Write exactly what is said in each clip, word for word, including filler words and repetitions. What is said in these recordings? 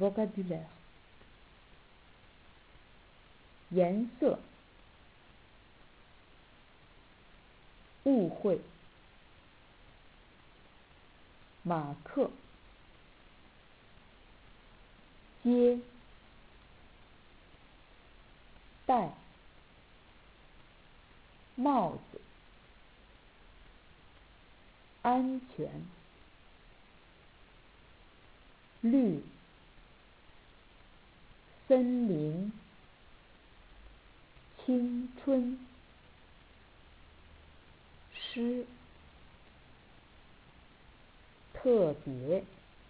vocabulaire。颜色，误会，马克，接，戴，帽子，安全，绿，森林，青春，诗，特别，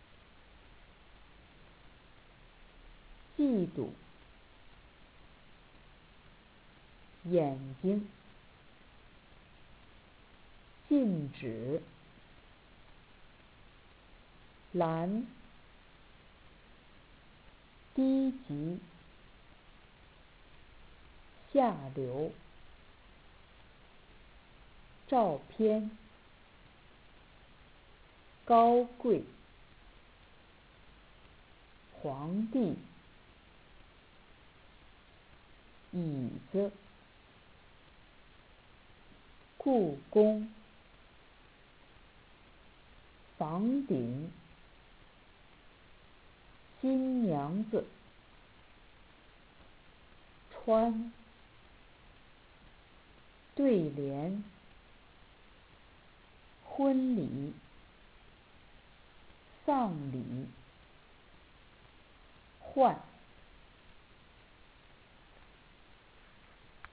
嫉妒，眼睛，禁止，蓝，低级，下流，照片，高贵，皇帝，椅子，故宫，房顶，新娘子，穿，对联，婚礼，丧礼，换。